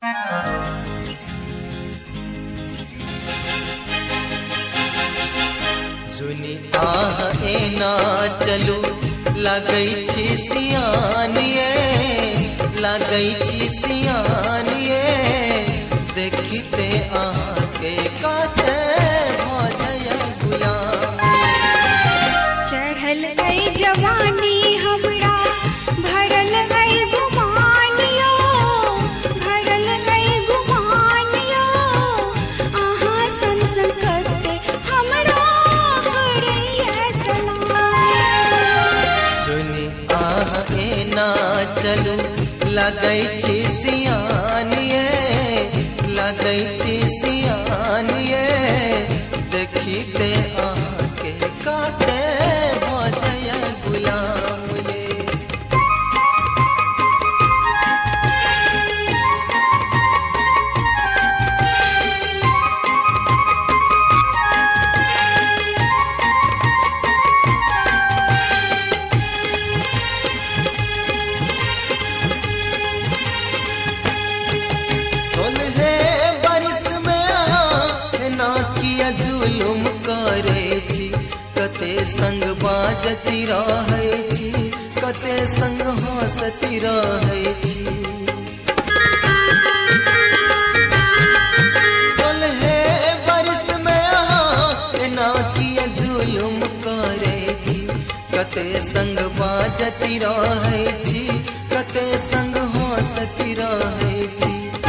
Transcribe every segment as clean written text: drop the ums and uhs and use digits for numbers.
जुनी आह एना चलू लगै छी सियानिए, लगै छी सियानिए, देखते आके काते भजय गुलाम। चढ़ल गई जवानी हमरा भरल गई गुमानियो, भरल गई गुमानियो, आहा सन सन करते हमरा करैया सलाम। जुनी आह एना चलू लगै छी सियानिए, लगै छी सियानिए, देखते आके काते भजय गुलाम ये। सोलहे बरिस में ना किया जुलुम करे छी, कते संग बाजती रहै छी, कते संग हंसती रहै छी। सोलहे बरिस में ना किया जुलुम करे छी, कते संग बाजती रहै छी, कते संग हंसती रहै छी।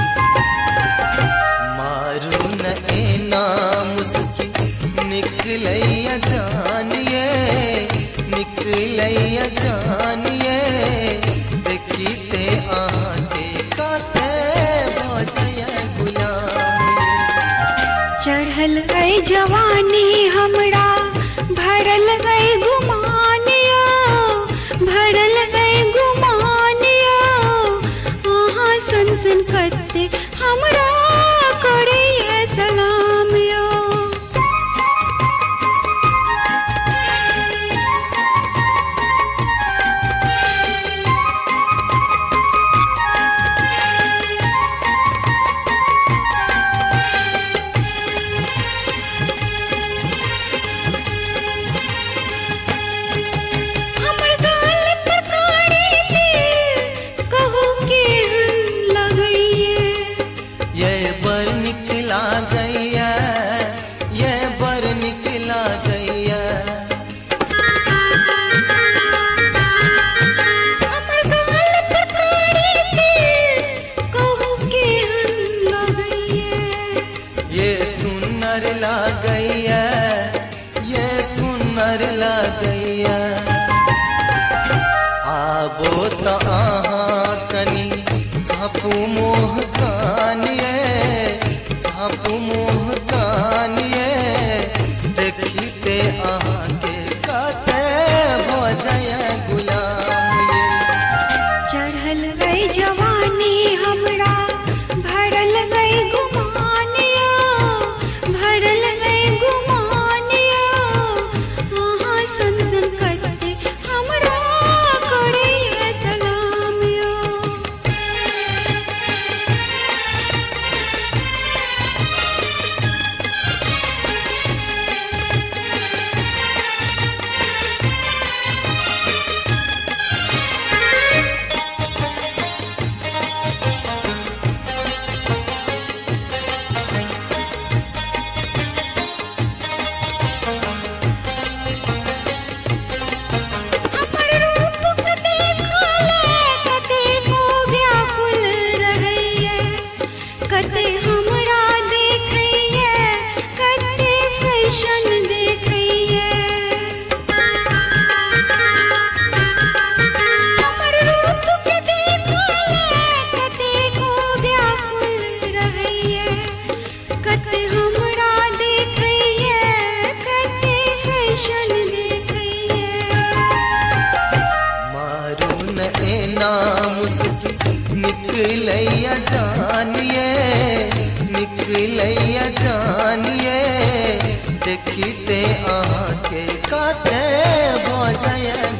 मारू न एना मुस्की निकलैया जानिए, निकलैया जानिए, देखते आके काते भजय गुलाम। चढ़ल गई जवानी हमरा भरल गई गुमानियो, भरल गई गुमानियो, आहा सन सन करते हमरा करैया सलाम यो। हमर गाल पर काड़ी तिल कहू केहन लगैये, ये बर निकला गैया, ये बर निकला गैया। हमर गाल पर काड़ी तिल कहू केहन लगैये, ये सुनर लागैया, ये सुनर लागैया। आबो त अहाँ कनी झाँपू मोह कानिए, झाँपू मोह कानिए, देखते अहाँके काते भजय गुलाम ये। चढ़ल गई जवानी हमरा भरल गई गुमानियो, भरल गई गुमानियो, आहा सन सन करते हमरा करैया सलाम यो। हमर रूप कते खाले कते को व्याकुल रहैये, कते हमरा देखैये, कते फैशन देखैये। हमर रूप कते खाले कते को व्याकुल रहैये, कते हमरा देखैये, कते फैशन देखैये। मारू न एना मुस्की निकलैया जानिए, निकलैया जानिए, देखते आके काते भजय